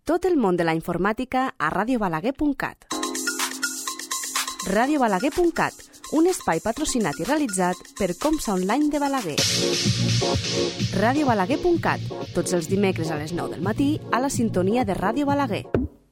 Tot el món de la informàtica a radiobalaguer.cat. radiobalaguer.cat, un espai patrocinat i realitzat per Comsa Online de Balaguer. radiobalaguer.cat, tots els dimecres a les 9 del matí a la sintonia de Ràdio Balaguer.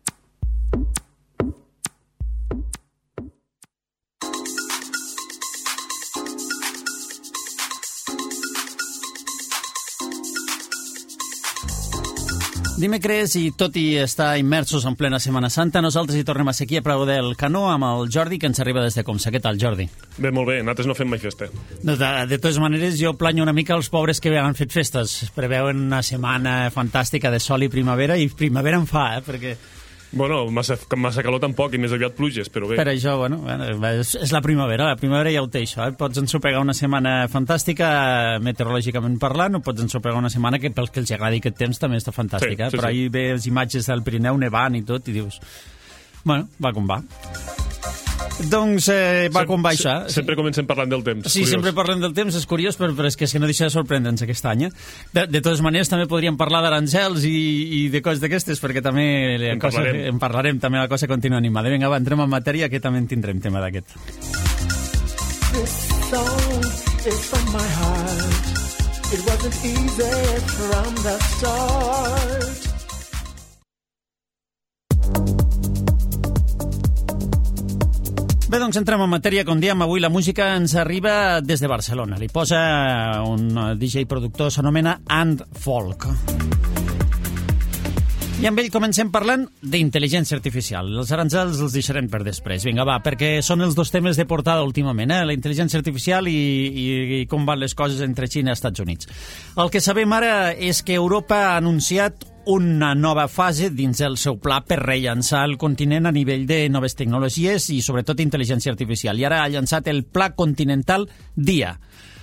Dimecres, i tot i estar immersos en plena Setmana Santa, nosaltres hi tornem a ser aquí a Preu del Canó amb el Jordi, que ens arriba des de Comsa. Què tal, Jordi? Bé, molt bé. Nosaltres no fem mai festa. De totes maneres, jo planyo una mica els pobres que han fet festes. Preveuen una setmana fantàstica de sol i primavera en fa, perquè... Bueno, massa calor tampoc, i més aviat pluges, però bé. Per això, bueno, és la primavera ja ho té, això. Pots ensopegar una setmana fantàstica, meteorològicament parlant, o pots ensopegar una setmana que pels que els agradi aquest temps també està fantàstica. Sí. Però ahir veus imatges del Pirineu nevant i tot, i dius... Bueno, va com va. Doncs va com va això. Sempre comencem parlant del temps. Sí, curiós. sempre parlem del temps, és curiós, però és que no deixa de sorprendre'ns aquest any. De totes maneres, també podríem parlar d'arancels i de coses d'aquestes, perquè també en parlarem, també la cosa continua animada. Vinga, va, entrem en matèria, que també en tindrem tema d'aquest. This song is from my heart. It wasn't easy from the start. Bé, doncs entrem en matèria. Com diem, avui la música ens arriba des de Barcelona. Li posa un DJ productor, s'anomena And Folk. I amb ell comencem parlant d'intel·ligència artificial. Els arancels els deixarem per després. Vinga, va, perquè són els dos temes de portada últimament, la intel·ligència artificial i com van les coses entre Xina i Estats Units. El que sabem ara és que Europa ha anunciat una nova fase dins el seu pla per rellançar el continent a nivell de noves tecnologies i sobretot intel·ligència artificial. I ara ha llançat el Pla Continental DIA.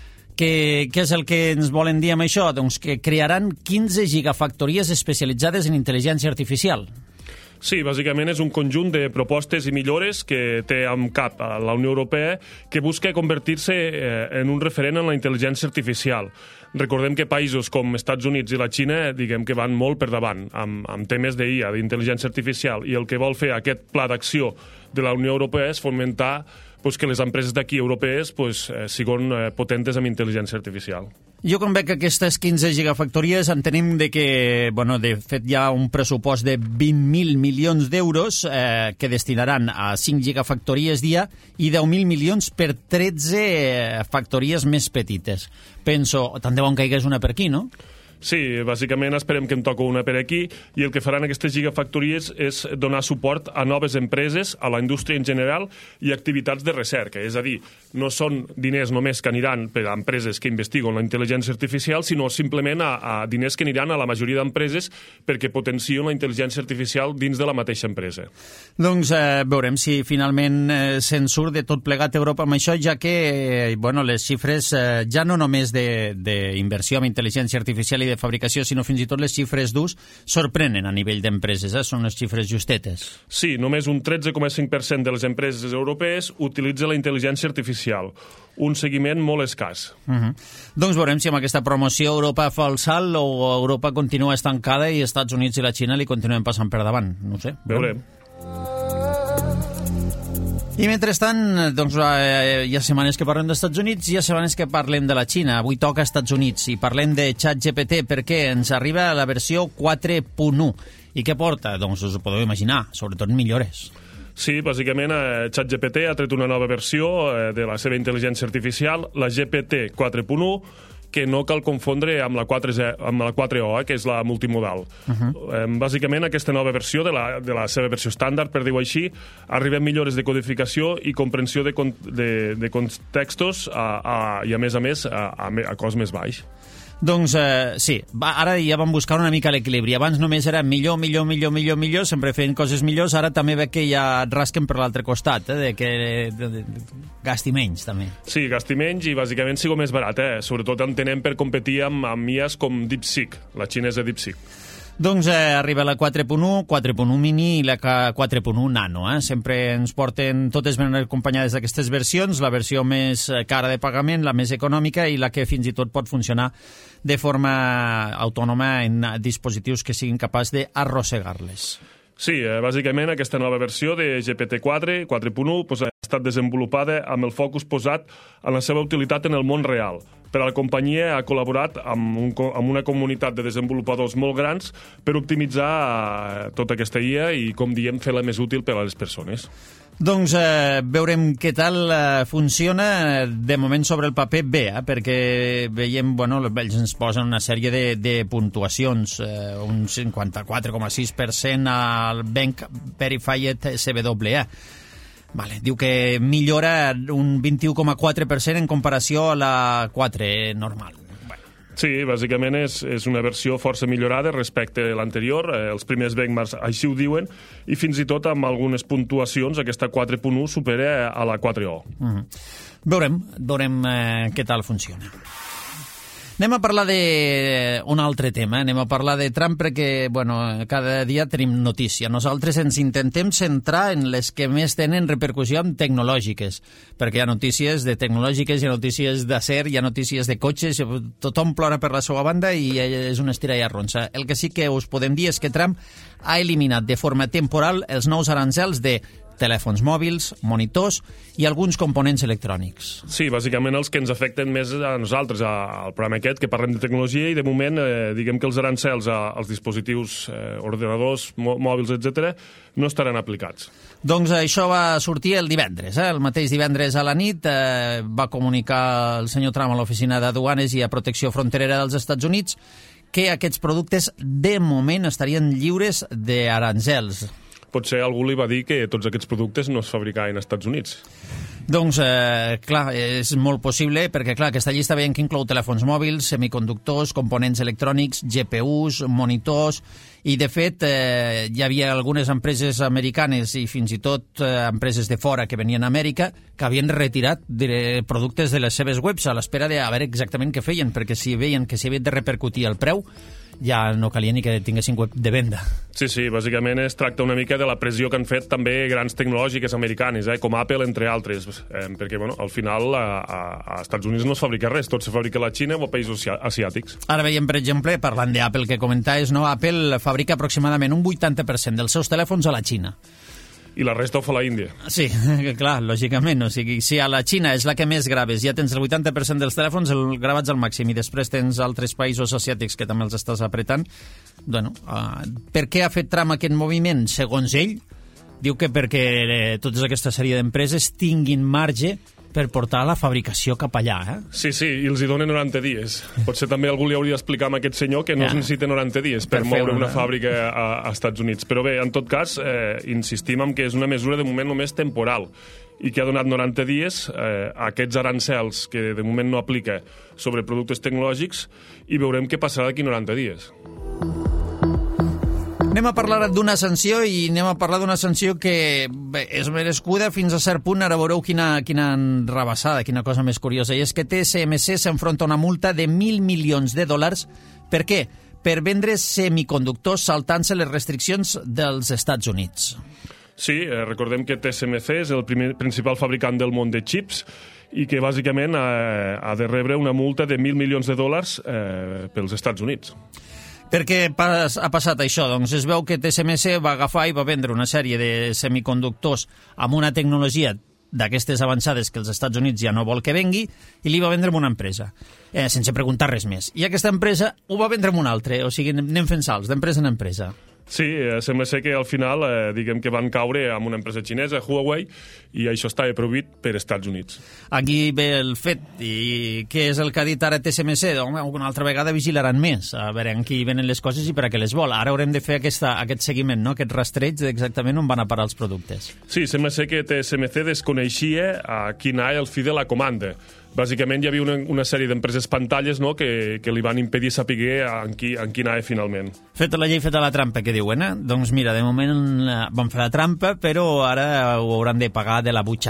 Què és el que ens volen dir amb això? Doncs que crearan 15 gigafactories especialitzades en intel·ligència artificial. Sí, bàsicament és un conjunt de propostes i millores que té amb cap a la Unió Europea que busca convertir-se en un referent en la intel·ligència artificial. Recordem que països com Estats Units i la Xina, diguem que van molt per davant amb temes d'IA, d'intel·ligència artificial, i el que vol fer aquest pla d'acció de la Unió Europea és fomentar que les empreses d'aquí europees siguin potentes amb intel·ligència artificial. Jo com veig aquestes 15 gigafactories entenem que, de fet, hi ha un pressupost de 20.000 milions d'euros que destinaran a 5 gigafactories dia i 10.000 milions per 13 factories més petites. Penso, tant de bon que hi hagués una per aquí, no? Sí, bàsicament esperem que en toqui una per aquí, i el que faran aquestes gigafactories és donar suport a noves empreses, a la indústria en general i activitats de recerca. És a dir, no són diners només que aniran per a empreses que investiguen la intel·ligència artificial, sinó simplement a diners que aniran a la majoria d'empreses perquè potencien la intel·ligència artificial dins de la mateixa empresa. Doncs veurem si finalment se'n surt de tot plegat Europa amb això, ja que les xifres ja no només d'inversió en intel·ligència artificial i de fabricació, sinó fins i tot les xifres d'ús sorprenen a nivell d'empreses, són unes xifres justetes. Sí, només un 13,5% de les empreses europees utilitza la intel·ligència artificial, un seguiment molt escàs. Doncs veurem si amb aquesta promoció Europa fa el salt o Europa continua estancada i Estats Units i la Xina li continuen passant per davant. No ho sé. Veurem. I mentrestant, doncs, hi ha setmanes que parlem dels Estats Units i hi ha setmanes que parlem de la Xina. Avui toca Estats Units i parlem de ChatGPT perquè ens arriba la versió 4.1. I què porta? Doncs us ho podeu imaginar, sobretot millores. Sí, bàsicament ChatGPT ha tret una nova versió de la seva intel·ligència artificial, la GPT 4.1, que no cal confondre amb la 4O, que és la multimodal. Bàsicament, aquesta nova versió de la seva versió estàndard, per dir-ho així, arriba amb millores de codificació i comprensió de contextos i, a més, a cost més baix. Doncs sí, ara ja vam buscar una mica l'equilibri. Abans només era millor, sempre feien coses millors, ara també veig que ja rasquen per l'altre costat, que gasti menys, també. Sí, gasti menys i bàsicament sigo més barat, sobretot entenem per competir amb IAs com DeepSeek, la xinesa DeepSeek. Doncs arriba la 4.1, 4.1 mini i la 4.1 nano. Sempre ens porten, totes venen acompanyades d'aquestes versions, la versió més cara de pagament, la més econòmica i la que fins i tot pot funcionar de forma autònoma en dispositius que siguin capaços d'arrossegar-les. Sí, bàsicament aquesta nova versió de GPT-4, 4.1, ha estat desenvolupada amb el focus posat en la seva utilitat en el món real. Per a la companyia ha col·laborat amb una comunitat de desenvolupadors molt grans per optimitzar tota aquesta IA i, com diem, fer-la més útil per a les persones. Doncs veurem què tal funciona. De moment sobre el paper bé, perquè veiem, ells ens posen una sèrie de puntuacions, un 54,6% al Bank Verified CBA. Vale, diu que millora un 21,4% en comparació a la 4 normal. Sí, bàsicament és una versió força millorada respecte a l'anterior. Els primers benchmarks així ho diuen, i fins i tot amb algunes puntuacions aquesta 4.1 supera a la 4O. Veurem què tal funciona. Anem a parlar d'un altre tema, anem a parlar de Trump perquè, cada dia tenim notícia. Nosaltres ens intentem centrar en les que més tenen repercussió tecnològiques, perquè hi ha notícies de tecnològiques, hi ha notícies d'acer, hi ha notícies de cotxes, tothom plora per la seva banda i és una estira i arronsa. El que sí que us podem dir és que Trump ha eliminat de forma temporal els nous aranzels de telèfons mòbils, monitors i alguns components electrònics. Sí, bàsicament els que ens afecten més a nosaltres, al programa aquest, que parlem de tecnologia, i de moment, diguem que els arancels als dispositius, ordenadors, mòbils, etc., no estaran aplicats. Doncs això va sortir el divendres. El mateix divendres a la nit va comunicar el senyor Trump a l'Oficina d'Aduanes i a Protecció Fronterera dels Estats Units que aquests productes de moment estarien lliures d'aranzels. Potser algú li va dir que tots aquests productes no es fabricaven als Estats Units. Doncs, clar, és molt possible, perquè, clar, aquesta llista veiem que inclou telèfons mòbils, semiconductors, components electrònics, GPUs, monitors, i, de fet, hi havia algunes empreses americanes i fins i tot empreses de fora que venien a Amèrica que havien retirat productes de les seves webs a l'espera de veure exactament què feien, perquè si veien que s'hi havia de repercutir el preu, ja no calia ni que tinguessin web de venda. Sí, bàsicament es tracta una mica de la pressió que han fet també grans tecnològiques americanes, com Apple, entre altres, perquè al final a Estats Units no es fabrica res, tot se fabrica a la Xina o a països asiàtics. Ara veiem, per exemple, parlant d'Apple que comentaves, Apple fabrica aproximadament un 80% dels seus telèfons a la Xina. I la resta ho fa la Índia. Sí, clar, lògicament. O sigui, si a la Xina és la que més graves, ja tens el 80% dels telèfons gravats al màxim i després tens altres països asiàtics que també els estàs apretant, per què ha fet Trump aquest moviment? Segons ell, diu que perquè tota aquesta sèrie d'empreses tinguin marge per portar la fabricació cap allà. Sí, i els hi donen 90 dies. Potser també algú li hauria d'explicar a aquest senyor que no es necessita 90 dies per moure una fàbrica als Estats Units. Però bé, en tot cas, insistim en que és una mesura de moment només temporal i que ha donat 90 dies a aquests arancels que de moment no aplica sobre productes tecnològics, i veurem què passarà d'aquí 90 dies. Anem a parlar d'una sanció i anem a parlar d'una sanció que és merescuda fins a cert punt. Ara veureu quina rebassada, quina cosa més curiosa. I és que TSMC s'enfronta a una multa de $1.000 milions. Per què? Per vendre semiconductors saltant-se les restriccions dels Estats Units. Sí, recordem que TSMC és el principal fabricant del món de xips i que bàsicament ha de rebre una multa de $1.000 milions pels Estats Units. Per què ha passat això? Doncs es veu que TSMC va agafar i va vendre una sèrie de semiconductors amb una tecnologia d'aquestes avançades que els Estats Units ja no vol que vengui, i li va vendre a una empresa, sense preguntar res més. I aquesta empresa ho va vendre a una altra, o sigui, anem fent salts d'empresa en empresa. Sí, sembla ser que al final, diguem que van caure amb una empresa xinesa, Huawei, i això estava prohibit per Estats Units. Aquí ve el fet, i què és el que ha dit ara TSMC? Home, una altra vegada vigilaran més, a veure en qui venen les coses i per a què les vol. Ara haurem de fer aquest seguiment, aquest rastreig d'exactament on van a parar els productes. Sí, sembla ser que TSMC desconeixia quin era el fi de la comanda. Bàsicament hi havia una sèrie d'empreses pantalles que li van impedir saber en qui anava finalment. Feta la llei, feta la trampa, que diuen, Doncs mira, de moment van fer la trampa, però ara ho hauran de pagar de la butxaca.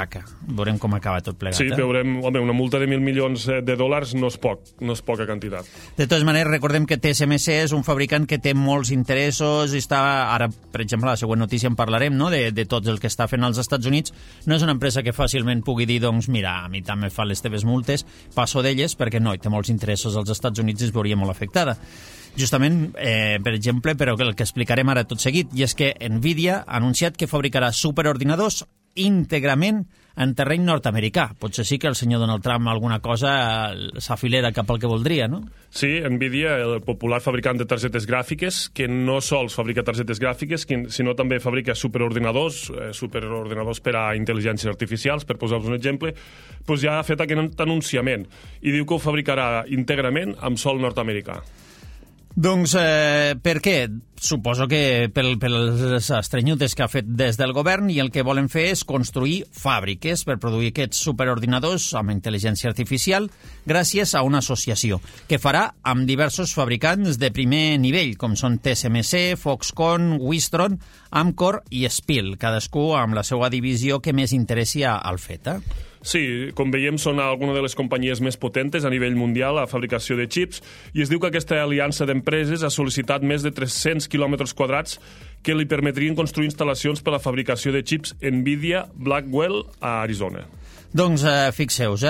Veurem com acaba tot plegat. Sí, veurem, home, una multa de $1.000 milions no és poca quantitat. De totes maneres, recordem que TSMC és un fabricant que té molts interessos i està, ara, per exemple, a la següent notícia en parlarem, no?, de tot el que està fent als Estats Units. No és una empresa que fàcilment pugui dir, doncs, mira, a mi també fa les teves multes, passo d'elles, perquè no, té molts interessos als Estats Units i es veuria molt afectada. Justament, per exemple, però el que explicarem ara tot seguit, i és que Nvidia ha anunciat que fabricarà superordinadors íntegrament en terreny nord-americà. Potser sí que el senyor Donald Trump alguna cosa s'afilera cap al que voldria, no? Sí, Nvidia, el popular fabricant de targetes gràfiques, que no sols fabrica targetes gràfiques, sinó també fabrica superordinadors per a intel·ligències artificials, per posar-vos un exemple, doncs ja ha fet aquest anunciament i diu que ho fabricarà íntegrament amb sòl nord-americà. Doncs per què? Suposo que per les estrenyutes que ha fet des del govern, i el que volen fer és construir fàbriques per produir aquests superordinadors amb intel·ligència artificial gràcies a una associació que farà amb diversos fabricants de primer nivell, com són TSMC, Foxconn, Wistron, Amkor i Spill, cadascú amb la seva divisió que més interessi al fet. Sí, com veiem, són alguna de les companyies més potentes a nivell mundial a fabricació de xips, i es diu que aquesta aliança d'empreses ha sol·licitat més de 300 quilòmetres quadrats que li permetrien construir instal·lacions per a la fabricació de xips Nvidia Blackwell a Arizona. Doncs fixeu-vos,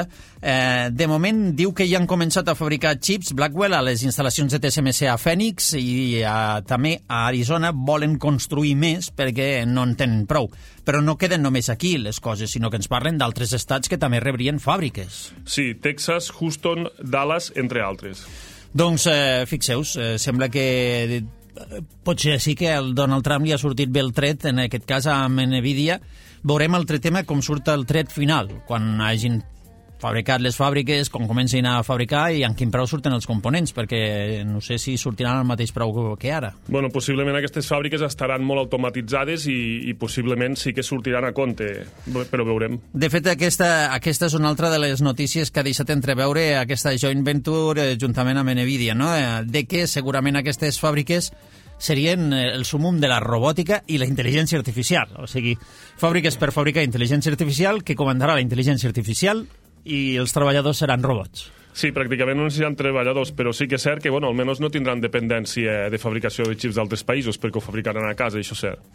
de moment diu que ja han començat a fabricar xips Blackwell a les instal·lacions de TSMC a Phoenix i també a Arizona volen construir més perquè no en tenen prou. Però no queden només aquí les coses, sinó que ens parlen d'altres estats que també rebrien fàbriques. Sí, Texas, Houston, Dallas, entre altres. Doncs fixeu-vos, sembla que potser sí que el Donald Trump li ha sortit bé el tret, en aquest cas amb Nvidia. Veurem l'altre tema, com surt el tret final, quan hagin fabricat les fàbriques, com comencin a fabricar i en quin preu surten els components, perquè no sé si sortiran al mateix preu que ara. Bueno, possiblement aquestes fàbriques estaran molt automatitzades i possiblement sí que sortiran a compte, però veurem. De fet, aquesta és una altra de les notícies que ha deixat entreveure aquesta joint venture juntament amb Nvidia, no? De que segurament aquestes fàbriques serien el sumum de la robòtica i la intel·ligència artificial. O sigui, fàbriques per fabricar intel·ligència artificial que comandarà la intel·ligència artificial i els treballadors seran robots. Sí, pràcticament no necessiten treballadors, però sí que és cert que, bueno, almenys no tindran dependència de fabricació de xips d'altres països perquè ho fabricaran a casa, això és cert.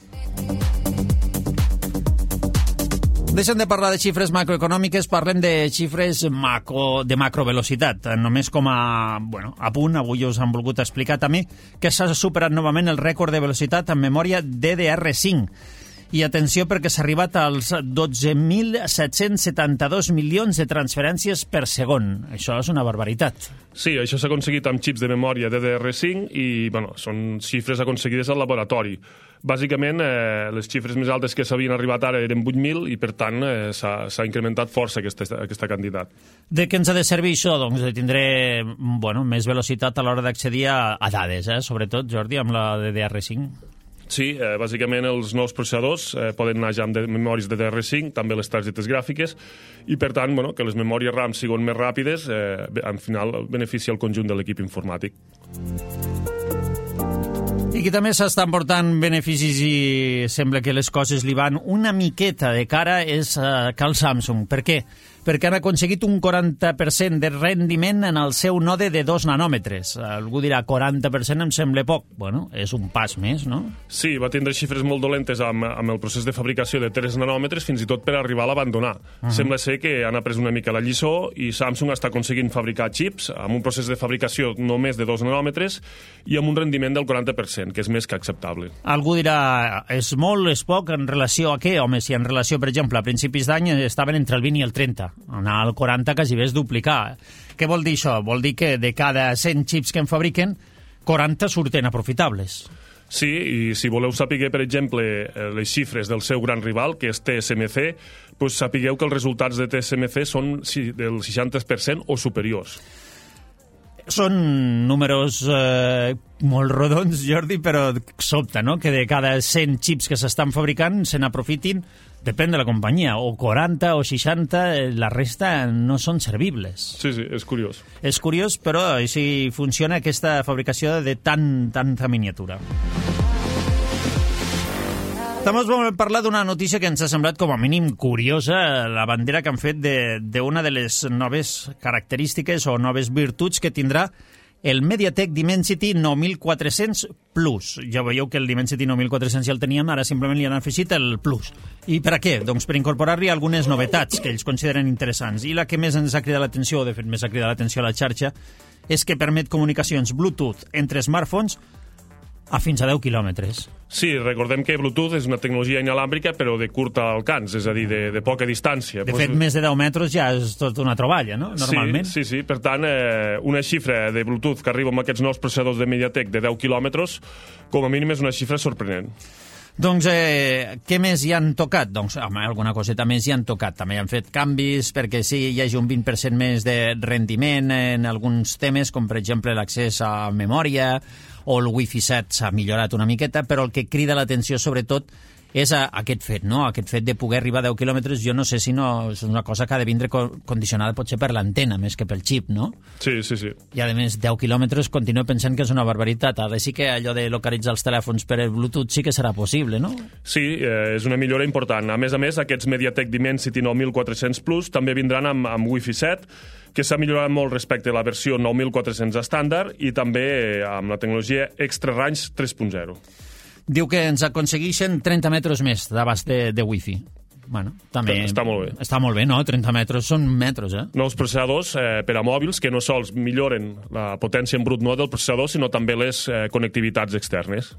Deixem de parlar de xifres macroeconòmiques, parlem de xifres de macrovelocitat. Només com a punt, avui us han volgut explicar també que s'ha superat novament el rècord de velocitat en memòria DDR5. I atenció perquè s'ha arribat als 12.772 milions de transferències per segon. Això és una barbaritat. Sí, això s'ha aconseguit amb xips de memòria DDR5 i, són xifres aconseguides al laboratori. Bàsicament, les xifres més altes que s'havien arribat ara eren 8.000 i, per tant, s'ha incrementat força aquesta quantitat. De què ens ha de servir això? Doncs de tindre més velocitat a l'hora d'accedir a dades, sobretot, Jordi, amb la DDR5. Sí, bàsicament els nous processadors poden anar ja amb memòries de DDR5, també les targetes gràfiques, i per tant, que les memòries RAM siguin més ràpides, al final beneficia el conjunt de l'equip informàtic. I qui també s'estan portant beneficis i sembla que les coses li van una miqueta de cara és Cal Samsung. Per què? Perquè han aconseguit un 40% de rendiment en el seu node de 2 nanòmetres. Algú dirà, 40% em sembla poc. Bueno, és un pas més, no? Sí, va tindre xifres molt dolentes amb el procés de fabricació de 3 nanòmetres, fins i tot per arribar a l'abandonar. Sembla ser que han après una mica la lliçó i Samsung està aconseguint fabricar xips amb un procés de fabricació només de 2 nanòmetres i amb un rendiment del 40%, que és més que acceptable. Algú dirà, és molt, és poc, en relació a què? Home, si en relació, per exemple, a principis d'any estaven entre el 20 i el 30. Anar al 40 quasi bé és duplicar. Què vol dir això? Vol dir que de cada 100 xips que en fabriquen, 40 surten aprofitables. Sí, i si voleu saber, per exemple, les xifres del seu gran rival, que és TSMC, doncs sapigueu que els resultats de TSMC són del 60% o superiors. Són números molt rodons, Jordi, però sobta, no?, que de cada 100 xips que s'estan fabricant se n'aprofitin, depèn de la companyia, o 40 o 60, la resta no són servibles. Sí, és curiós. És curiós, però així funciona aquesta fabricació de tanta miniatura. Estamos a parlar d'una notícia que ens ha semblat com a mínim curiosa, la bandera que han fet d'una de les noves característiques o noves virtuts que tindrà el MediaTek Dimensity 9400 Plus. Ja veieu que el Dimensity 9400 ja el teníem, ara simplement li han afegit el Plus. I per a què? Doncs per incorporar-li algunes novetats que ells consideren interessants. I la que més ens ha cridat l'atenció, o de fet més ha cridat l'atenció a la xarxa, és que permet comunicacions Bluetooth entre smartphones a fins a 10 quilòmetres. Sí, recordem que Bluetooth és una tecnologia inalàmbrica però de curt alcance, és a dir, de poca distància. De fet, més de 10 metres ja és tota una troballa, no? Normalment. Sí. Per tant, una xifra de Bluetooth que arriba amb aquests nous processadors de MediaTek de 10 quilòmetres, com a mínim és una xifra sorprenent. Doncs, què més hi han tocat? Doncs, home, alguna coseta més hi han tocat. També han fet canvis perquè sí, hi hagi un 20% més de rendiment en alguns temes, com per exemple l'accés a memòria, o el Wi-Fi 7 s'ha millorat una miqueta, però el que crida l'atenció sobretot és aquest fet, no? Aquest fet de poder arribar a 10 quilòmetres, jo no sé si no és una cosa que ha de vindre condicionada potser per l'antena més que pel xip, no? Sí. I a més, 10 quilòmetres continuo pensant que és una barbaritat. Ara sí que allò de localitzar els telèfons per el Bluetooth sí que serà possible, no? Sí, és una millora important. A més, aquests MediaTek Dimensity 9400 Plus també vindran amb Wi-Fi 7, que s'ha millorat molt respecte a la versió 9400 estàndard i també amb la tecnologia Extra Range 3.0. Diu que ens aconsegueixen 30 metres més d'abast de Wi-Fi. Bueno, també està molt bé. Està molt bé, no? 30 metres són metres, Nous processadors per a mòbils que no sols milloren la potència en brut no del processador, sinó també les connectivitats externes.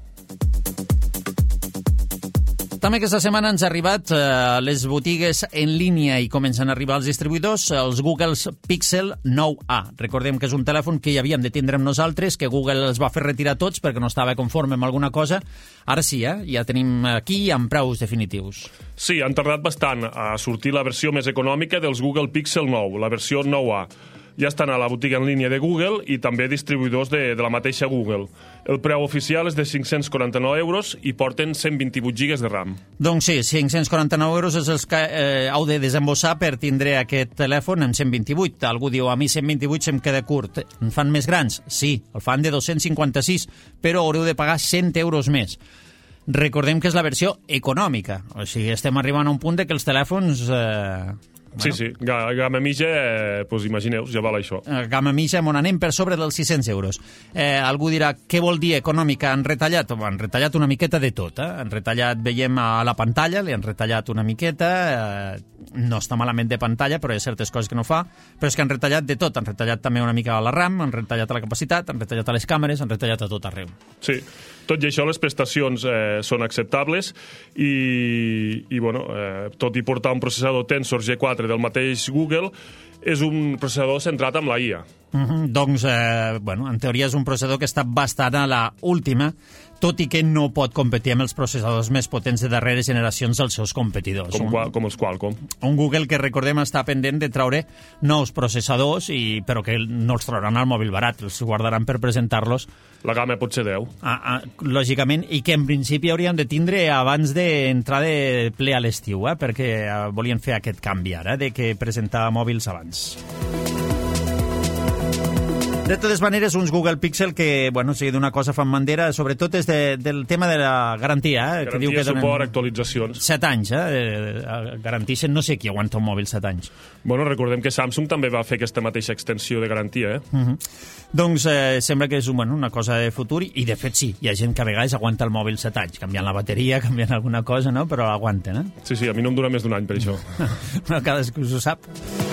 També aquesta setmana ens ha arribat a les botigues en línia i comencen a arribar els distribuïdors els Google Pixel 9a. Recordem que és un telèfon que ja havíem de tindre amb nosaltres, que Google els va fer retirar tots perquè no estava conforme amb alguna cosa. Ara sí, ja tenim aquí amb preus definitius. Sí, han tardat bastant a sortir la versió més econòmica dels Google Pixel 9, la versió 9a. Ja estan a la botiga en línia de Google i també distribuïdors de la mateixa Google. El preu oficial és de 549 euros i porten 128 gigas de RAM. Doncs sí, 549 euros és els que heu de desembossar per tindre aquest telèfon en 128. Algú diu, a mi 128 se'm queda curt. En fan més grans? Sí, el fan de 256, però haureu de pagar 100 euros més. Recordem que és la versió econòmica. O sigui, estem arribant a un punt de que els telèfons... Sí, gamma mitja, imagineu, ja val això. Gamma mitja, on anem per sobre dels 600 euros. Algú dirà, què vol dir econòmica? Han retallat? Han retallat una miqueta de tot. Han retallat, veiem a la pantalla, li han retallat una miqueta, no està malament de pantalla, però hi ha certes coses que no fa, però és que han retallat de tot. Han retallat també una mica a la RAM, han retallat a la capacitat, han retallat a les càmeres, han retallat a tot arreu. Sí, tot i això les prestacions són acceptables i bueno, tot i portar un processador Tensor G4 del mateix Google, és un processador centrat en la IA. Doncs, en teoria és un processador que està bastant a la última, tot i que no pot competir amb els processadors més potents de darreres generacions dels seus competidors. Com els Qualcomm. Un Google que, recordem, està pendent de treure nous processadors, però que no els trauran al mòbil barat, els guardaran per presentar-los. La gamma pot ser 10. Lògicament, i que en principi hauríem de tindre abans d'entrar de ple a l'estiu, perquè volien fer aquest canvi ara, de que presentar mòbils abans. De totes maneres, uns Google Pixel que, si d'una cosa fan bandera, sobretot és del tema de la garantia. Garantia, que diu que suport, actualitzacions. 7 anys, garantixen, no sé qui aguanta un mòbil 7 anys. Recordem que Samsung també va fer aquesta mateixa extensió de garantia, Doncs sembla que és una cosa de futur i de fet sí, hi ha gent que a vegades aguanta el mòbil 7 anys, canviant la bateria, canviant alguna cosa, no? Però l'aguanten, Sí, a mi no em dura més d'un any per això. Però cadascú s'ho sap.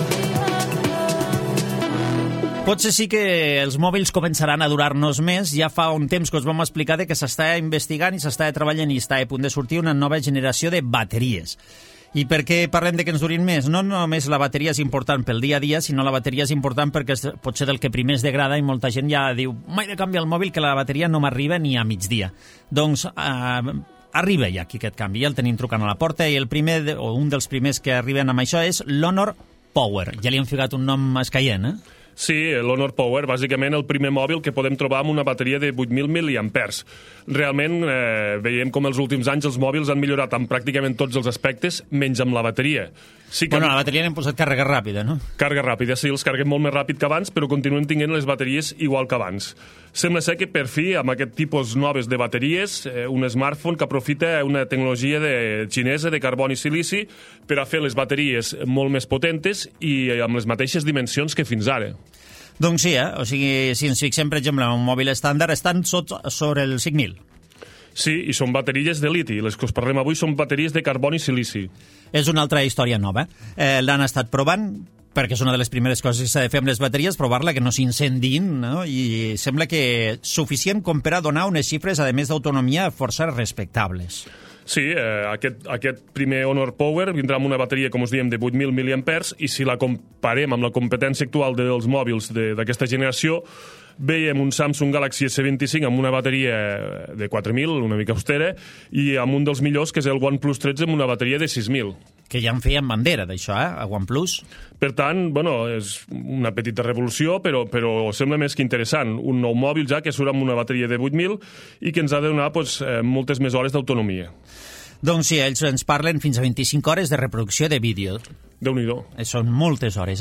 Potser sí que els mòbils començaran a durar-nos més. Ja fa un temps que us vam explicar que s'està investigant i s'està treballant i està a punt de sortir una nova generació de bateries. I per què parlem de que ens durin més? No només la bateria és important pel dia a dia, sinó la bateria és important perquè pot ser del que primer es degrada i molta gent ja diu m'he de canviar el mòbil que la bateria no m'arriba ni a migdia. Doncs arriba ja aquí aquest canvi, ja el tenim trucant a la porta i el primer, o un dels primers que arriben amb això és l'Honor Power. Ja li han ficat un nom escaient, Sí, l'Honor Power, bàsicament el primer mòbil que podem trobar amb una bateria de 8.000 mAh. Realment veiem com els últims anys els mòbils han millorat en pràcticament tots els aspectes, menys amb la bateria. Sí que... Bueno, a la bateria n'hem posat càrrega ràpida, no? Càrrega ràpida, sí, els carreguem molt més ràpid que abans, però continuem tinguent les bateries igual que abans. Sembla ser que, per fi, amb aquest tipus noves de bateries, un smartphone que aprofita una tecnologia xinesa de carboni i silici per a fer les bateries molt més potentes i amb les mateixes dimensions que fins ara. Doncs sí, o sigui, si ens fixem, per exemple, en un mòbil estàndard, estan sobre els 5.000. Sí, i són bateries de liti. Les que us parlem avui són bateries de carboni i silici. És una altra història nova. L'han estat provant, perquè és una de les primeres coses que s'ha de fer amb les bateries, provar-la, que no s'incendin, no? I sembla que suficient com per a donar unes xifres, a més d'autonomia, força respectables. Sí, aquest primer Honor Power vindrà amb una bateria, com us diem, de 8.000 mAh, i si la comparem amb la competència actual dels mòbils d'aquesta generació, veiem un Samsung Galaxy S25 amb una bateria de 4.000, una mica austera, i amb un dels millors, que és el OnePlus 13, amb una bateria de 6.000. Que ja en feien bandera, d'això, a OnePlus. Per tant, bueno, és una petita revolució, però sembla més que interessant. Un nou mòbil ja que surt amb una bateria de 8.000 i que ens ha de donar moltes més hores d'autonomia. Doncs sí, ells ens parlen fins a 25 hores de reproducció de vídeo. Déu-n'hi-do. Són moltes hores,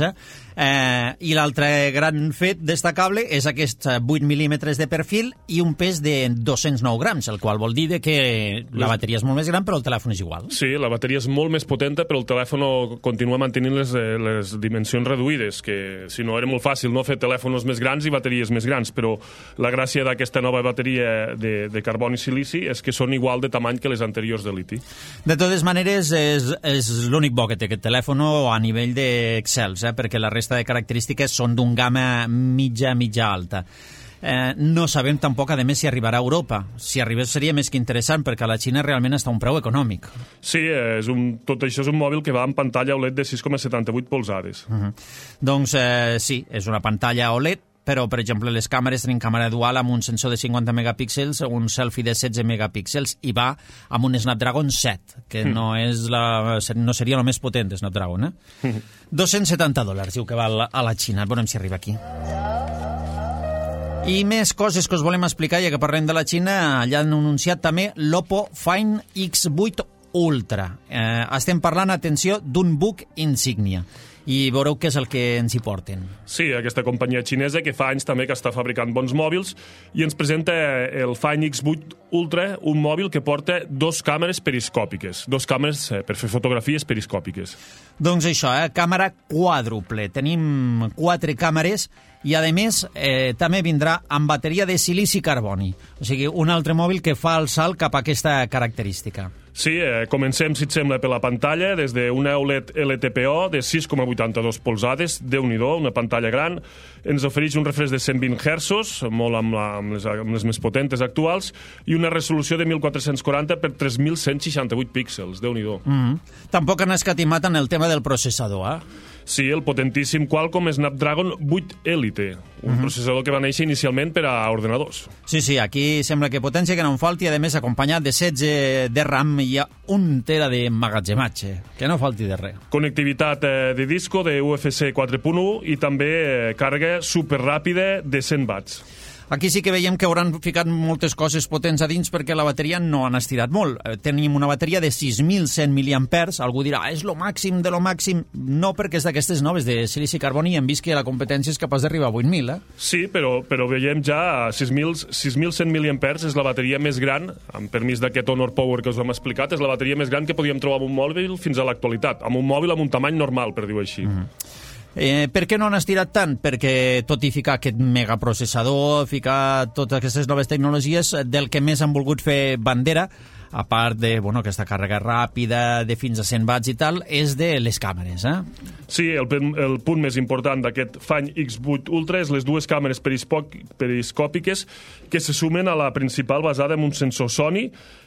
I l'altre gran fet destacable és aquests 8 mil·límetres de perfil i un pes de 209 grams, el qual vol dir que la bateria és molt més gran, però el telèfon és igual. Sí, la bateria és molt més potenta, però el telèfon continua mantenint les dimensions reduïdes, que si no era molt fàcil no fer telèfons més grans i bateries més grans, però la gràcia d'aquesta nova bateria de carboni i silici és que són igual de tamany que les anteriors de liti. De totes maneres, és l'únic bo que té aquest telèfon a nivell d'Excels, perquè la resta de característiques són d'un gamma mitja alta. No sabem tampoc, a més, si arribarà a Europa. Si arribés seria més que interessant, perquè a la Xina realment està un preu econòmic. Sí, tot això és un mòbil que va amb pantalla OLED de 6,78 polzades. Doncs sí, és una pantalla OLED, però, per exemple, les càmeres tenen càmera dual amb un sensor de 50 megapíxels, un selfie de 16 megapíxels i va amb un Snapdragon 7, que no seria el més potent, Snapdragon, $270, diu que val a la Xina. Veurem si arriba aquí. I més coses que us volem explicar, ja que parlem de la Xina, allà han anunciat també l'Oppo Find X8 Ultra. Estem parlant, atenció, d'un buc insígnia. I veureu què és el que ens hi porten. Sí, aquesta companyia xinesa que fa anys també que està fabricant bons mòbils i ens presenta el Find X8 Ultra, un mòbil que porta 2 càmeres periscòpiques, 2 càmeres per fer fotografies periscòpiques. Doncs això, càmera quàdruple. Tenim 4 càmeres i, a més, també vindrà amb bateria de silici carboni. O sigui, un altre mòbil que fa el salt cap a aquesta característica. Sí, comencem, si et sembla, per la pantalla, des d'una OLED LTPO de 6,82 polzades, Déu-n'hi-do, una pantalla gran, ens ofereix un refresc de 120 Hz, molt amb les més potentes actuals, i una resolució de 1440 per 3168 píxels, Déu-n'hi-do. Tampoc han escatimat en el tema del processador, Sí, el potentíssim Qualcomm Snapdragon 8 Elite, un processador que va néixer inicialment per a ordenadors. Sí, aquí sembla que potència que no en falti, a més acompanyat de 16 de RAM i 1 tera d'emmagatzematge, que no falti de res. Connectivitat de disco de UFC 4.1 i també càrrega superràpida de 100 watts. Aquí sí que veiem que hauran ficat moltes coses potents a dins perquè la bateria no han estirat molt. Tenim una bateria de 6.100 mAh, algú dirà, és lo màxim de lo màxim. No, perquè és d'aquestes noves de silici carboni i hem vist que la competència és capaç d'arribar a 8.000, Sí, però veiem ja 6.100 mAh és la bateria més gran, amb permís d'aquest Honor Power que us hem explicat, és la bateria més gran que podíem trobar amb un mòbil fins a l'actualitat, amb un mòbil amb un tamany normal, per dir-ho així. Per què no han estirat tant? Perquè tot i ficar aquest megaprocessador, ficar totes aquestes noves tecnologies, del que més han volgut fer bandera, a part de aquesta càrrega ràpida de fins a 100 watts i tal, és de les càmeres. Sí, el punt més important d'aquest Find X8 Ultra és les 2 càmeres periscòpiques que se sumen a la principal basada en un sensor Sony,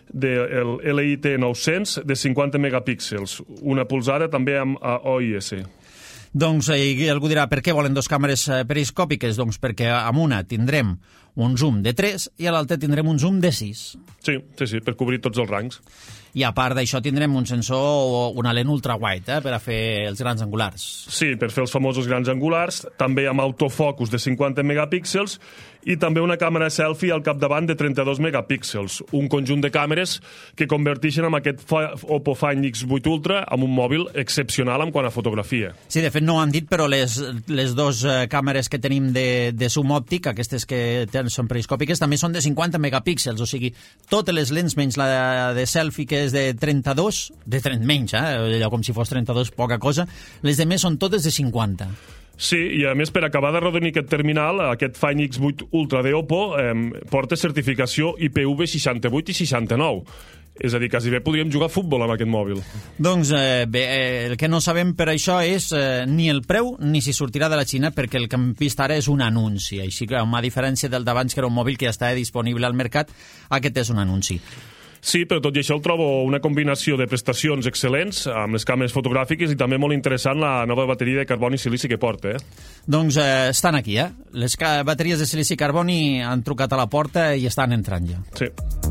el LIT 900 de 50 megapíxels, una polzada també amb OIS. Doncs algú dirà, per què volen 2 càmeres periscòpiques? Doncs perquè amb una tindrem un zoom de 3 i a l'altra tindrem un zoom de 6. Sí, per cobrir tots els rangs. i a part d'això tindrem un sensor o una lent ultrawide per a fer els grans angulars. Sí, per fer els famosos grans angulars, també amb autofocus de 50 megapíxels i també una càmera selfie al capdavant de 32 megapíxels, un conjunt de càmeres que converteixen amb aquest Oppo Find X8 Ultra en un mòbil excepcional en quant a fotografia. Sí, de fet no ho han dit, però les dues càmeres que tenim de zoom òptic, aquestes que són periscòpiques, també són de 50 megapíxels, o sigui, totes les lents menys la de selfie, que és de 32, menys, allò com si fos 32, poca cosa, les de més són totes de 50. Sí, i a més, per acabar de rodonir aquest terminal, aquest Find X8 Ultra de Oppo porta certificació IPv68 i 69. És a dir, quasi bé podríem jugar a futbol amb aquest mòbil. Doncs bé, el que no sabem per això és ni el preu ni si sortirà de la Xina, perquè el que hem vist ara és un anunci. Així que, a diferència del d'abans, que era un mòbil que ja estava disponible al mercat, aquest és un anunci. Sí, però tot i això el trobo una combinació de prestacions excel·lents amb les càmeres fotogràfiques i també molt interessant la nova bateria de carboni i silici que porta. Doncs estan aquí, Les bateries de silici i carboni han trucat a la porta i estan entrant ja. Sí.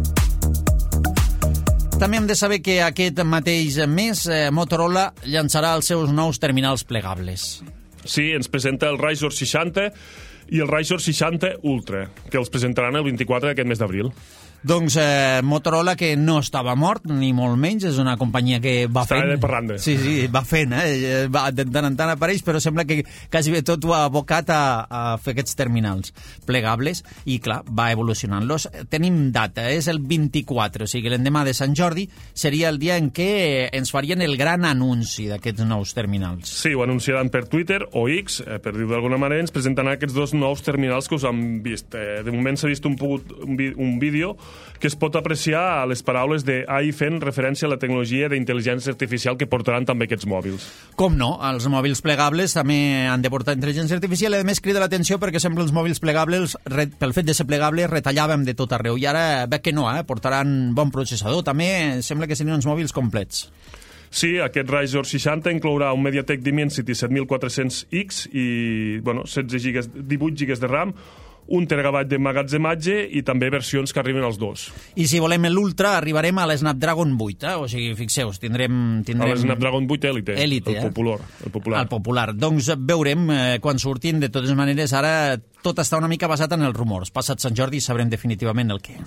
També hem de saber que aquest mateix mes Motorola llançarà els seus nous terminals plegables. Sí, ens presenta el Razr 60 i el Razr 60 Ultra, que els presentaran el 24 d'aquest mes d'abril. Doncs Motorola, que no estava mort, ni molt menys, és una companyia que va fent... Estava de parranda. Sí, va fent, de tant en tant apareix, però sembla que quasi bé tot ho ha abocat a fer aquests terminals plegables, i clar, va evolucionant-los. Tenim data, és el 24, o sigui, l'endemà de Sant Jordi seria el dia en què ens farien el gran anunci d'aquests nous terminals. Sí, ho anunciaran per Twitter o X, per dir-ho d'alguna manera, ens presentaran aquests dos nous terminals que us han vist. De moment s'ha vist un vídeo que es pot apreciar a les paraules d'AI fent referència a la tecnologia d'intel·ligència artificial que portaran també aquests mòbils. Com no, els mòbils plegables també han de portar intel·ligència artificial, i a més crida l'atenció perquè sempre els mòbils plegables, pel fet de ser plegables, retallàvem de tot arreu, i ara veig que no, portaran bon processador, també sembla que serien uns mòbils complets. Sí, aquest Razr 60 inclourà un MediaTek Dimensity 7400X i 18 GB de RAM, 1 terabyte d'emmagatzematge i també versions que arriben als 2. I si volem l'Ultra, arribarem a l'Snapdragon 8, o sigui, fixeu-vos, tindrem... A l'Snapdragon 8 Elite, el popular. El popular. Doncs veurem quan surtin. De totes maneres, ara tot està una mica basat en els rumors. Passat Sant Jordi sabrem definitivament el què.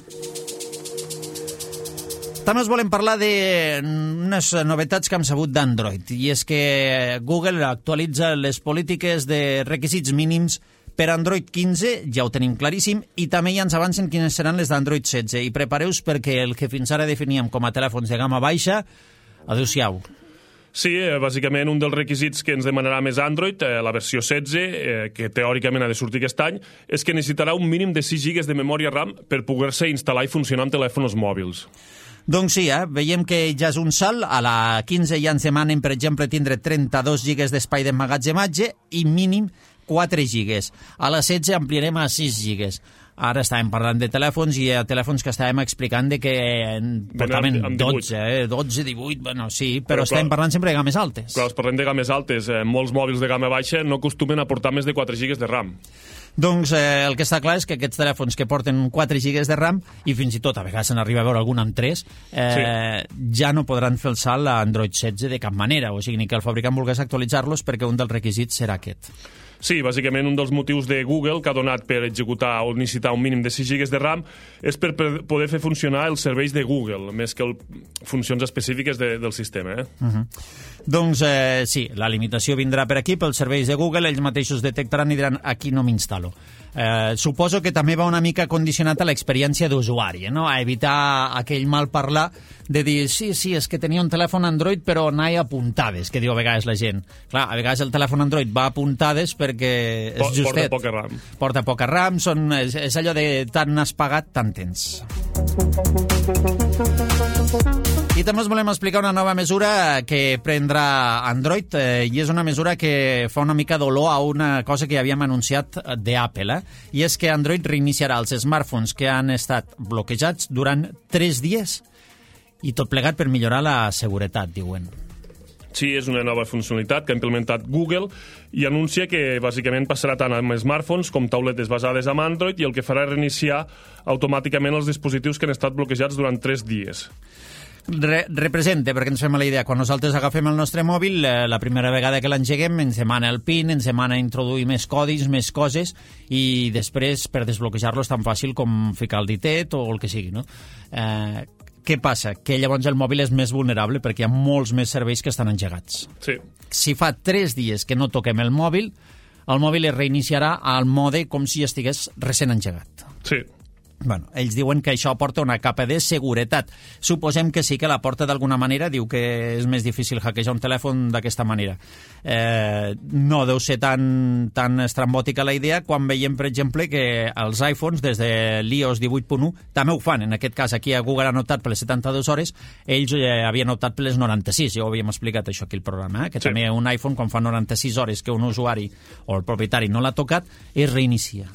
També us volem parlar d'unes novetats que hem sabut d'Android, i és que Google actualitza les polítiques de requisits mínims per Android 15, ja ho tenim claríssim, i també ja ens avancen quines seran les d'Android 16. I prepareu-vos perquè el que fins ara definíem com a telèfons de gamma baixa, adéu-siau. Sí, bàsicament un dels requisits que ens demanarà més Android, la versió 16, que teòricament ha de sortir aquest any, és que necessitarà un mínim de 6 GB de memòria RAM per poder-se instal·lar i funcionar amb telèfons mòbils. Doncs sí, veiem que ja és un salt. A la 15 ja ens demanen, per exemple, tindre 32 GB d'espai d'emmagatzematge i mínim 4 gigas. A la 16 ampliarem a 6 gigas. Ara estàvem parlant de telèfons i hi ha telèfons que estàvem explicant de que portaven 12, 18, bueno, sí, però estem parlant sempre de games altes. Clar, parlem de games altes. Molts mòbils de gamma baixa no acostumen a portar més de 4 gigas de RAM. Doncs el que està clar és que aquests telèfons que porten 4 gigas de RAM, i fins i tot a vegades se n'arriba a veure algun amb 3, ja no podran fer el salt a Android 16 de cap manera, o sigui, ni que el fabricant volgués actualitzar-los, perquè un dels requisits serà aquest. Sí, bàsicament un dels motius de Google que ha donat per executar o necessitar un mínim de 6 GB de RAM és per poder fer funcionar els serveis de Google, més que funcions específiques del sistema. Doncs sí, la limitació vindrà per aquí, pels serveis de Google, ells mateixos detectaran i diran aquí no m'instal·lo. Suposo que també va una mica condicionat a l'experiència d'usuari, no? A evitar aquell mal parlar de dir, sí, és que tenia un telèfon Android però anava a puntades, que diu a vegades la gent. Clar, a vegades el telèfon Android va a puntades perquè és justet. Porta poca RAM. Porta poca RAM, és allò de tant n'has pagat, tant tens. I també us volem explicar una nova mesura que prendrà Android, i és una mesura que fa una mica d'olor a una cosa que havíem anunciat d'Apple, i és que Android reiniciarà els smartphones que han estat bloquejats durant 3 dies, i tot plegat per millorar la seguretat, diuen. Sí, és una nova funcionalitat que ha implementat Google i anuncia que bàsicament passarà tant amb smartphones com tauletes basades en Android, i el que farà és reiniciar automàticament els dispositius que han estat bloquejats durant 3 dies. Representa, perquè ens fem la idea, quan nosaltres agafem el nostre mòbil, la primera vegada que l'engeguem ens demana el PIN, ens demana introduir més codis, més coses, i després per desbloquejar-lo és tan fàcil com ficar el ditet o el que sigui, no? Què passa? Que llavors el mòbil és més vulnerable perquè hi ha molts més serveis que estan engegats. Sí. Si fa 3 dies que no toquem el mòbil es reiniciarà al mode com si estigués recent engegat. Sí. Bueno, ells diuen que això aporta una capa de seguretat. Suposem que sí que la porta d'alguna manera, diu que és més difícil hackejar un telèfon d'aquesta manera. No deu ser tan estrambòtica la idea quan veiem, per exemple, que els iPhones, des de l'iOS 18.1, també ho fan. En aquest cas, aquí a Google han optat per les 72 hores, ells havien optat per les 96, ja ho havíem explicat això aquí al programa, que també un iPhone, quan fa 96 hores que un usuari o el propietari no l'ha tocat, es reinicia.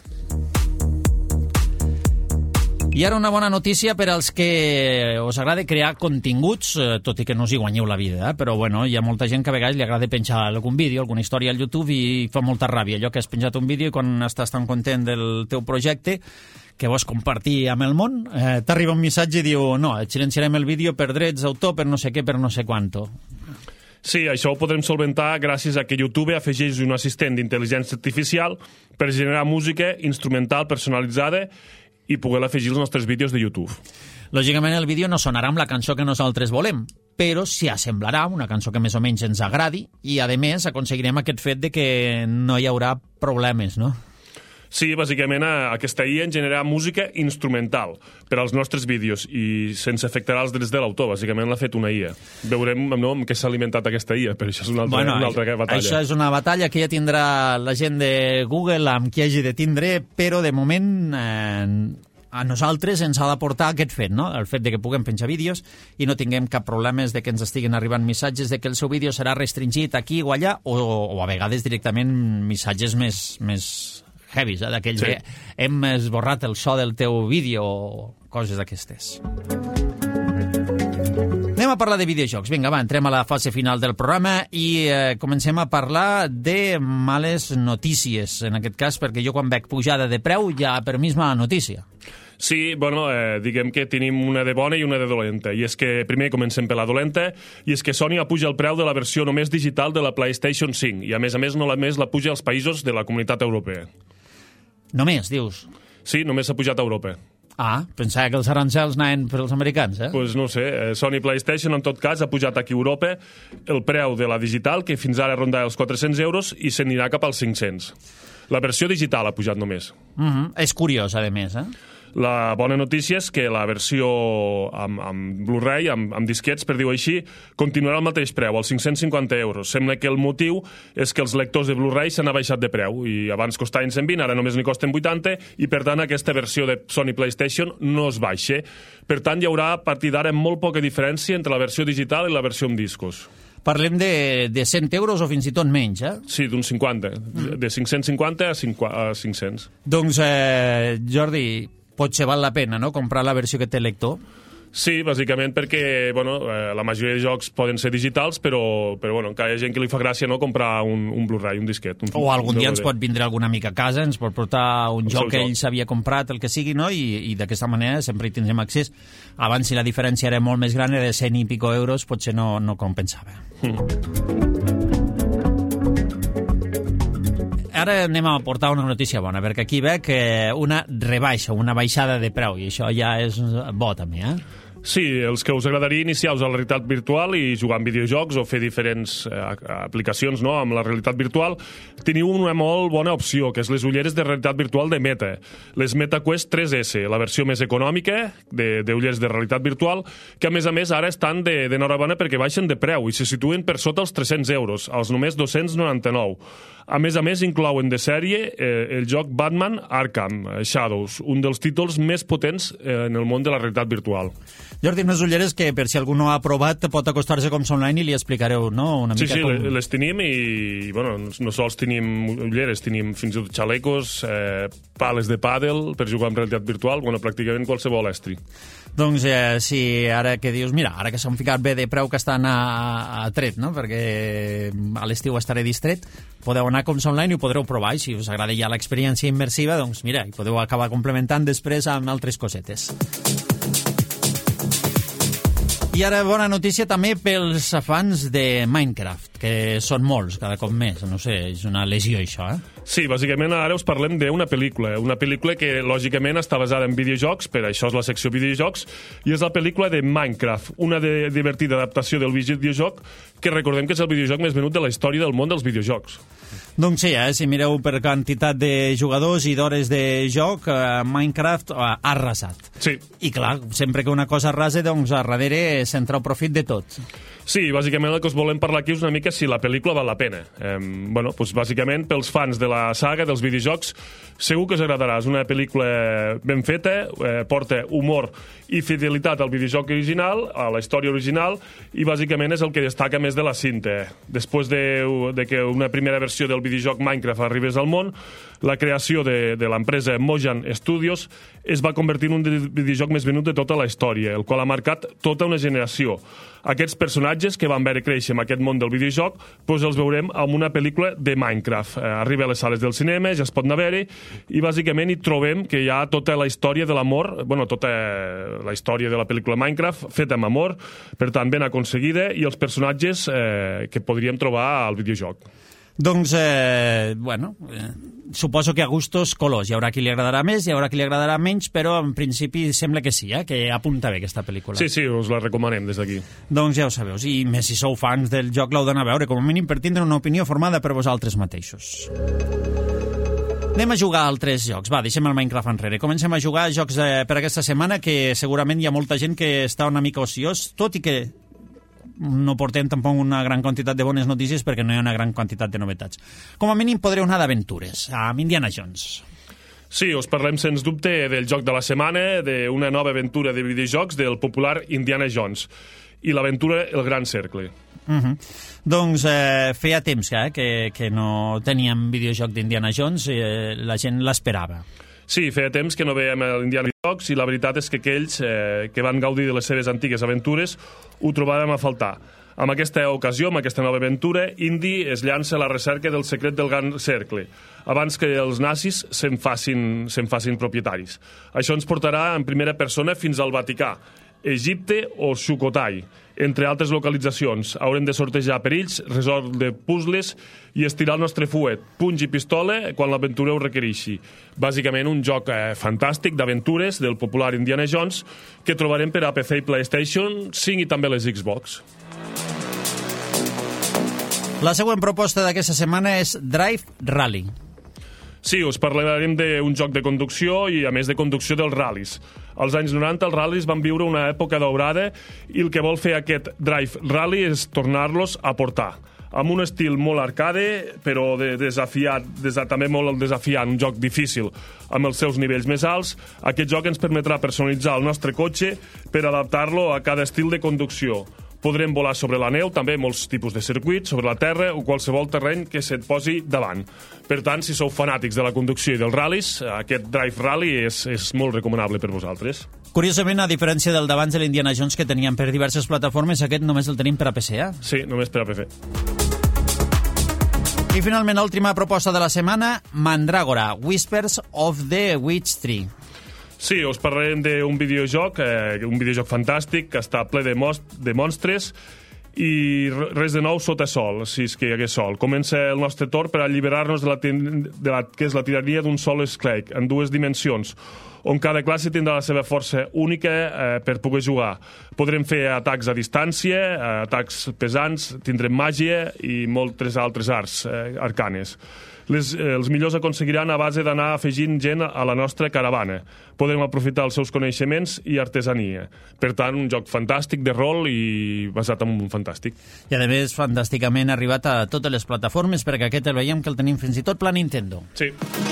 I ara una bona notícia per als que us agrada crear continguts, tot i que no us hi guanyeu la vida, però bueno, hi ha molta gent que a vegades li agrada penjar algun vídeo, alguna història al YouTube i fa molta ràbia. Allò que has penjat un vídeo i quan estàs tan content del teu projecte que vols compartir amb el món, t'arriba un missatge i diu no, et silenciarem el vídeo per drets d'autor, per no sé què, per no sé quanto. Sí, això ho podrem solventar gràcies a que YouTube afegeix un assistent d'intel·ligència artificial per generar música instrumental personalitzada i poder afegir els nostres vídeos de YouTube. Lògicament el vídeo no sonarà amb la cançó que nosaltres volem, però s'hi assemblarà una cançó que més o menys ens agradi i, a més, aconseguirem aquest fet de que no hi haurà problemes, no? Sí, bàsicament aquesta IA en generarà música instrumental per als nostres vídeos i sense afectarà els drets de l'autor. Bàsicament l'ha fet una IA. Veurem amb què s'ha alimentat aquesta IA, però això és una altra batalla. Això és una batalla que ja tindrà la gent de Google amb qui hagi de tindre, però de moment a nosaltres ens ha d'aportar aquest fet, no? El fet de que puguem penjar vídeos i no tinguem cap problema de que ens estiguin arribant missatges de que el seu vídeo serà restringit aquí o allà, o a vegades directament missatges més heavies, d'aquells que hem esborrat el so del teu vídeo o coses d'aquestes. Anem a parlar de videojocs. Vinga, va, entrem a la fase final del programa i comencem a parlar de males notícies, en aquest cas, perquè jo quan veig pujada de preu ja per mi és mala notícia. Sí, bueno, diguem que tenim una de bona i una de dolenta. I és que primer comencem per la dolenta, i és que Sony apuja el preu de la versió només digital de la PlayStation 5, i a més només la puja als països de la Comunitat Europea. Només, dius? Sí, només s'ha pujat a Europa. Ah, pensava que els arancels anaven per als americans, Pues no sé, Sony PlayStation en tot cas ha pujat aquí a Europa el preu de la digital, que fins ara rondava els 400 euros, i s'anirà cap als 500. La versió digital ha pujat només. És curiós, a més, La bona notícia és que la versió amb Blu-ray, amb disquets, per dir-ho així, continuarà al mateix preu, als 550 euros. Sembla que el motiu és que els lectors de Blu-ray s'han abaixat de preu, i abans costaven 120, ara només n'hi costen 80, i per tant aquesta versió de Sony PlayStation no es baixa. Per tant, hi haurà a partir d'ara molt poca diferència entre la versió digital i la versió amb discos. Parlem de 100 euros o fins i tot menys, Sí, d'uns 50. De 550 a 500. Doncs, Jordi, potser val la pena, no?, comprar la versió que té lector? Sí, bàsicament perquè la majoria de jocs poden ser digitals, però encara hi ha gent que li fa gràcia, no, comprar un Blu-ray, un disquet. O algun dia ens pot vindre algun amic a casa, ens pot portar un joc que ell s'havia comprat, el que sigui, no? I d'aquesta manera sempre hi tindrem accés. Abans, si la diferència era molt més gran, de 100 i pico euros, potser no compensava. Ara anem a portar una notícia bona, perquè aquí veig una rebaixa, una baixada de preu, i això ja és bo també, Sí, els que us agradaria iniciar-vos a la realitat virtual i jugar en videojocs o fer diferents aplicacions, no, amb la realitat virtual, teniu una molt bona opció, que és les ulleres de realitat virtual de Meta. Les Meta Quest 3S, la versió més econòmica d'ulleres de realitat virtual, que a més ara estan d'enhorabona perquè baixen de preu i se situen per sota els 300 euros, als només 299. A més, inclouen de sèrie el joc Batman Arkham Shadows, un dels títols més potents en el món de la realitat virtual. Jordi, unes ulleres que, per si algú no ha provat, pot acostar-se com online i li explicareu, no?, una mica com... Sí, les tenim i, no sols tenim ulleres, tenim fins i tot xalecos, pales de pàdel per jugar en realitat virtual, pràcticament qualsevol estri. Doncs sí, ara que dius, mira, ara que s'han ficat bé de preu que estan a tret, no?, perquè a l'estiu estaré distret, podeu anar com online i ho podreu provar, i si us agrada ja l'experiència immersiva, doncs mira, hi podeu acabar complementant després amb altres cosetes. I ara bona notícia també pels fans de Minecraft, que són molts, cada cop més. No sé, és una lesió això, Sí, bàsicament ara us parlem d'una pel·lícula que lògicament està basada en videojocs, per això és la secció videojocs, i és la pel·lícula de Minecraft, una divertida adaptació del videojoc, que recordem que és el videojoc més venut de la història del món dels videojocs. Doncs sí, si mireu per quantitat de jugadors i d'hores de joc, Minecraft ha arrasat. Sí. I clar, sempre que una cosa arrasa, doncs a darrere se'n trau profit de tot. Sí, bàsicament el que us volem parlar aquí és una mica si la pel·lícula val la pena. Doncs bàsicament, pels fans de la saga, dels videojocs, segur que us agradarà. És una pel·lícula ben feta, porta humor i fidelitat al videojoc original, a la història original, i bàsicament és el que destaca més de la cinta. Després de que una primera versió del videojoc Minecraft arribés al món, la creació de l'empresa Mojang Studios es va convertir en un videojoc més venut de tota la història, el qual ha marcat tota una generació. Aquests personatges que van veure créixer en aquest món del videojoc, doncs els veurem en una pel·lícula de Minecraft. Arriba a les sales del cinema, ja es pot anar a veure, i bàsicament hi trobem que hi ha tota la història de l'amor, tota la història de la pel·lícula Minecraft, feta amb amor, per tant ben aconseguida, i els personatges que podríem trobar al videojoc. Doncs, suposo que a gustos colors. Hi haurà qui li agradarà més, hi haurà qui li agradarà menys, però en principi sembla que sí, que apunta bé aquesta pel·lícula. Sí, us la recomanem des d'aquí. Doncs ja ho sabeu, i més si sou fans del joc l'heu d'anar a veure, com a mínim per tindre una opinió formada per vosaltres mateixos. Anem a jugar a altres jocs. Va, deixem el Minecraft enrere. Comencem a jugar a jocs per aquesta setmana, que segurament hi ha molta gent que està una mica ociós, tot i que no portem tampoc una gran quantitat de bones notícies perquè no hi ha una gran quantitat de novetats. Com a mínim podreu anar d'aventures, amb Indiana Jones. Sí, us parlem sens dubte del joc de la setmana, d'una nova aventura de videojocs del popular Indiana Jones i l'aventura El Gran Cercle. Doncs feia temps que no teníem videojoc d'Indiana Jones, la gent l'esperava. Sí, feia temps que no veiem l'Indiana Jones i la veritat és que aquells que van gaudir de les seves antigues aventures ho trobàvem a faltar. Amb aquesta ocasió, amb aquesta nova aventura, Indy es llança a la recerca del secret del Gran Cercle, abans que els nazis se'n facin propietaris. Això ens portarà en primera persona fins al Vaticà, Egipte o Sukhothai, entre altres localitzacions. Haurem de sortejar perills, resoldre puzzles i estirar el nostre fuet, punys i pistola quan l'aventura ho requereixi. Bàsicament un joc fantàstic d'aventures del popular Indiana Jones que trobarem per a PC i PlayStation 5 i també les Xbox. La següent proposta d'aquesta setmana és Drive Rally. Sí, us parlarem d'un joc de conducció i, a més, de conducció dels ral·lis. Als anys 90 els ral·lis van viure una època daurada i el que vol fer aquest Drive Rally és tornar-los a portar. Amb un estil molt arcade, però també molt desafiant, un joc difícil amb els seus nivells més alts. Aquest joc ens permetrà personalitzar el nostre cotxe per adaptar-lo a cada estil de conducció. Podrem volar sobre la neu, també molts tipus de circuits, sobre la terra o qualsevol terreny que se't posi davant. Per tant, si sou fanàtics de la conducció i dels ral·lis, aquest Drive Rally és molt recomanable per vosaltres. Curiosament, a diferència del d'abans de l'Indiana Jones que teníem per diverses plataformes, aquest només el tenim per a PC, Sí, només per a PC. I finalment, l'última proposta de la setmana, Mandrágora, Whispers of the Witch Tree. Sí, us parlarem d'un videojoc fantàstic que està ple de monstres i res de nou sota sol, si és que hi hagués sol. Comença el nostre torn per alliberar-nos que és la tirania d'un sol esclaic en dues dimensions, on cada classe tindrà la seva força única per poder jugar. Podrem fer atacs a distància, atacs pesants, tindrem màgia i moltes altres arts arcanes. Els millors aconseguiran a base d'anar afegint gent a la nostra caravana. Podrem aprofitar els seus coneixements i artesania. Per tant, un joc fantàstic de rol i basat en un fantàstic. I a més, fantàsticament arribat a totes les plataformes, perquè aquest el veiem que el tenim fins i tot pla Nintendo. Sí.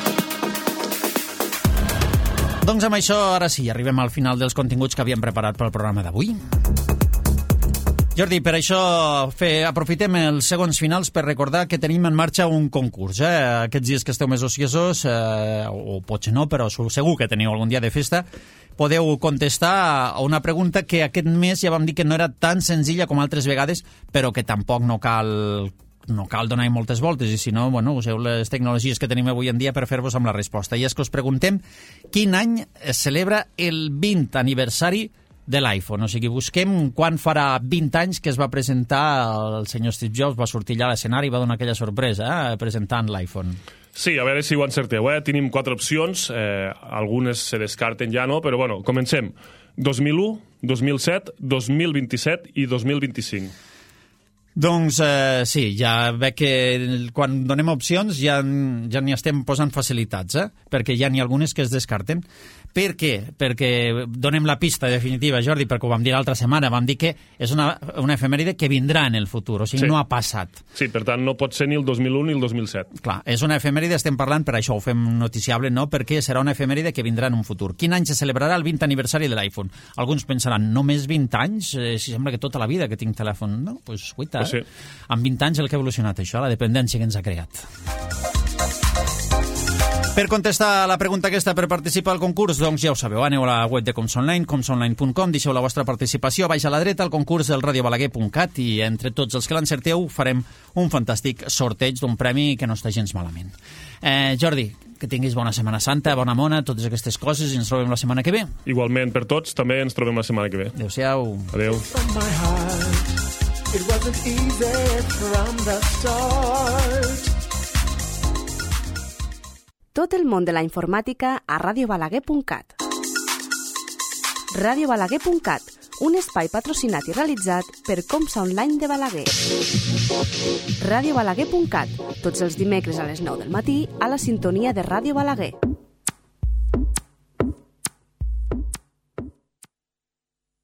Doncs amb això, ara sí, arribem al final dels continguts que havíem preparat pel programa d'avui. Jordi, per això aprofitem els segons finals per recordar que tenim en marxa un concurs. Aquests dies que esteu més ociosos, o potser no, però segur que teniu algun dia de festa, podeu contestar a una pregunta que aquest mes ja vam dir que no era tan senzilla com altres vegades, però que tampoc no cal donar-hi moltes voltes, i si no, useu les tecnologies que tenim avui en dia per fer-vos amb la resposta. I és que us preguntem quin any es celebra el 20 aniversari de l'iPhone. O sigui, busquem quan farà 20 anys que es va presentar el senyor Steve Jobs, va sortir allà a l'escenari i va donar aquella sorpresa presentant l'iPhone. Sí, a veure si ho encerteu. Tenim 4 opcions, algunes se descarten ja, no? Però bueno, comencem. 2001, 2007, 2027 i 2025. Doncs sí, ja veig que quan donem opcions ja n'hi estem posant facilitats, perquè ja n'hi ha algunes que es descarten. Per què? Perquè donem la pista definitiva, Jordi, perquè ho vam dir l'altra setmana, vam dir que és una efemèride que vindrà en el futur, o sigui, no ha passat. Sí, per tant, no pot ser ni el 2001 ni el 2007. Clar, és una efemèride, estem parlant, per això ho fem noticiable, no? Perquè serà una efemèride que vindrà en un futur. Quin any se celebrarà el 20 aniversari de l'iPhone? Alguns pensaran, només 20 anys? Si sembla que tota la vida que tinc telèfon. No, doncs guaita, sí. En 20 anys el que ha evolucionat això, la dependència que ens ha creat. Per contestar la pregunta aquesta, per participar al concurs, doncs ja ho sabeu, aneu a la web de Comsonline, comsonline.com, deixeu la vostra participació, baix a la dreta al concurs del radiobalaguer.cat i entre tots els que l'encerteu farem un fantàstic sorteig d'un premi que no està gens malament. Jordi, que tinguis bona Setmana Santa, bona mona, totes aquestes coses, i ens trobem la setmana que ve. Igualment per tots, també ens trobem la setmana que ve. Adéu-siau. Adéu. It wasn't easy from the start. Tot el món de la informàtica a radiobalaguer.cat. Radiobalaguer.cat, un espai patrocinat i realitzat per Comsa Online de Balaguer. Radiobalaguer.cat, tots els dimecres a les 9 del matí a la sintonia de Ràdio Balaguer.